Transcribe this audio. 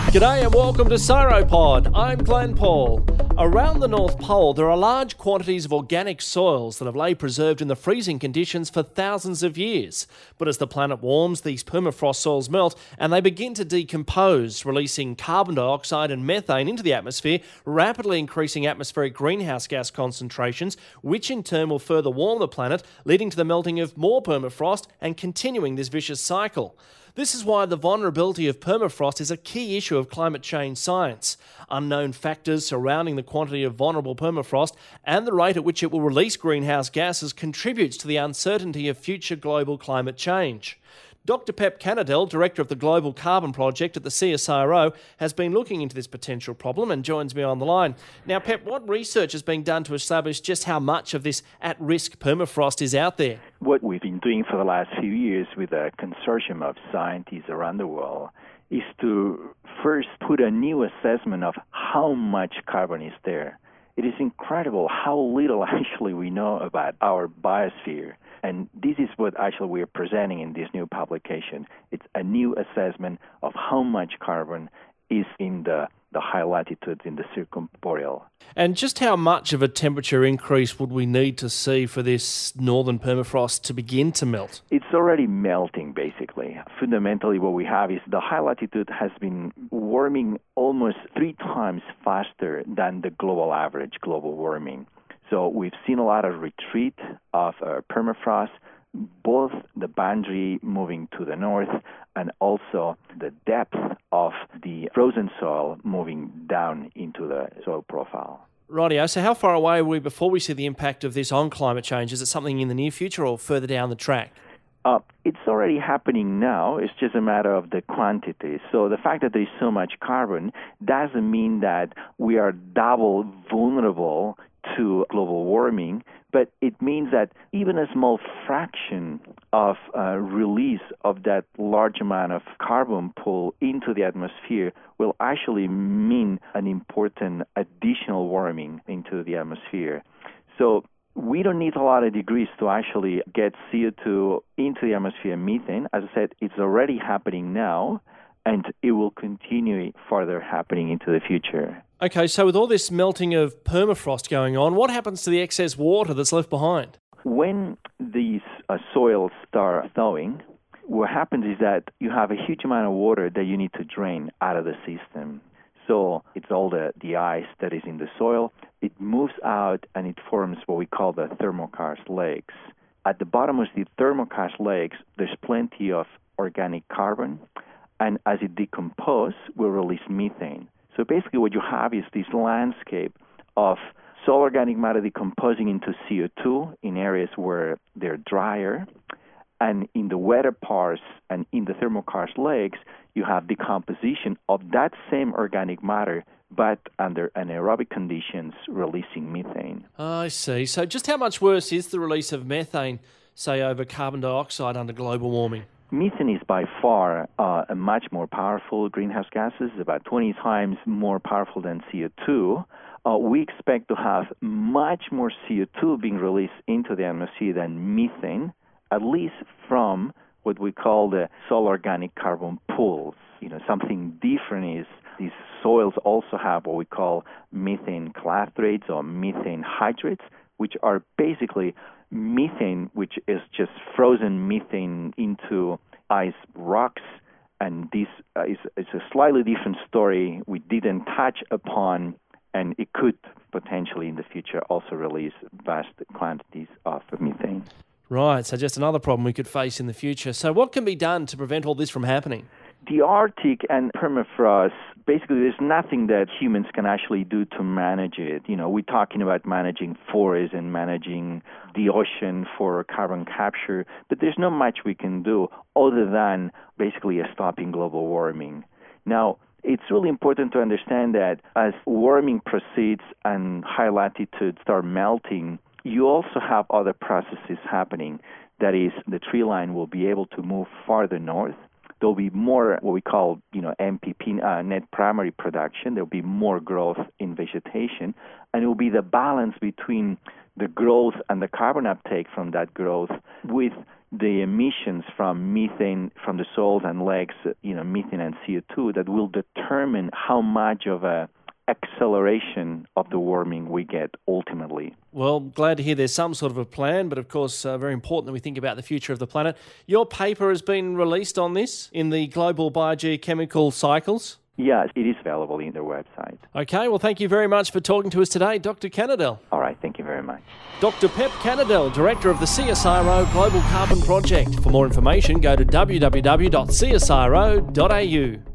G'day and welcome to Cyropod. I'm Glenn Paul. Around the North Pole, there are large quantities of organic soils that have lain preserved in the freezing conditions for thousands of years. But as the planet warms, these permafrost soils melt and they begin to decompose, releasing carbon dioxide and methane into the atmosphere, rapidly increasing atmospheric greenhouse gas concentrations, which in turn will further warm the planet, leading to the melting of more permafrost and continuing this vicious cycle. This is why the vulnerability of permafrost is a key issue of climate change science. Unknown factors surrounding the quantity of vulnerable permafrost and the rate at which it will release greenhouse gases contributes to the uncertainty of future global climate change. Dr. Pep Canadell, Director of the Global Carbon Project at the CSIRO, has been looking into this potential problem and joins me on the line. Now, Pep, what research is being done to establish just how much of this at-risk permafrost is out there? What we've been doing for the last few years with a consortium of scientists around the world is to first put a new assessment of how much carbon is there. It is incredible how little actually we know about our biosphere. And this is what actually we are presenting in this new publication. It's a new assessment of how much carbon is in the high latitudes in the circumporeal. And just how much of a temperature increase would we need to see for this northern permafrost to begin to melt? It's already melting, basically. Fundamentally, what we have is the high latitude has been warming almost 3 times faster than the global average, global warming. So we've seen a lot of retreat of permafrost, both the boundary moving to the north and also the depth of the frozen soil moving down into the soil profile. Rightio, so how far away are we before we see the impact of this on climate change? Is it something in the near future or further down the track? It's already happening now. It's just a matter of the quantity. So the fact that there's so much carbon doesn't mean that we are double vulnerable to global warming, but it means that even a small fraction of release of that large amount of carbon pull into the atmosphere will actually mean an important additional warming into the atmosphere. So we don't need a lot of degrees to actually get CO2 into the atmosphere, methane. As I said, it's already happening now, and it will continue further happening into the future. Okay, so with all this melting of permafrost going on, what happens to the excess water that's left behind? When these soils start thawing, what happens is that you have a huge amount of water that you need to drain out of the system. So it's all the ice that is in the soil. It moves out and it forms what we call the thermokarst lakes. At the bottom of the thermokarst lakes, there's plenty of organic carbon, and as it decomposes, will release methane. So basically what you have is this landscape of soil organic matter decomposing into CO2 in areas where they're drier, and in the wetter parts and in the thermokarst lakes, you have decomposition of that same organic matter, but under anaerobic conditions, releasing methane. I see. So just how much worse is the release of methane, say, over carbon dioxide under global warming? Methane is by far a much more powerful greenhouse gas, about 20 times more powerful than CO2. We expect to have much more CO2 being released into the atmosphere than methane, at least from what we call the soil organic carbon pools. Something different is these soils also have what we call methane clathrates or methane hydrates, which are basically methane, which is just frozen methane into ice rocks. And this is a slightly different story we didn't touch upon, and it could potentially in the future also release vast quantities of methane. Right, so just another problem we could face in the future. So what can be done to prevent all this from happening? The Arctic and permafrost, basically there's nothing that humans can actually do to manage it. We're talking about managing forests and managing the ocean for carbon capture, but there's not much we can do other than basically stopping global warming. Now, it's really important to understand that as warming proceeds and high latitudes start melting, you also have other processes happening. That is, the tree line will be able to move farther north. There'll be more what we call, NPP, net primary production. There'll be more growth in vegetation, and it will be the balance between the growth and the carbon uptake from that growth with the emissions from methane from the soils and lakes, methane and CO2, that will determine how much of a acceleration of the warming we get ultimately. Well, glad to hear there's some sort of a plan, but of course, very important that we think about the future of the planet. Your paper has been released on this in the Global Biogeochemical Cycles. Yes, it is available in their website. Okay, well, thank you very much for talking to us today, Dr. Cannadell. All right, thank you very much. Dr. Pep Cannadell, Director of the CSIRO Global Carbon Project. For more information, go to www.csiro.au.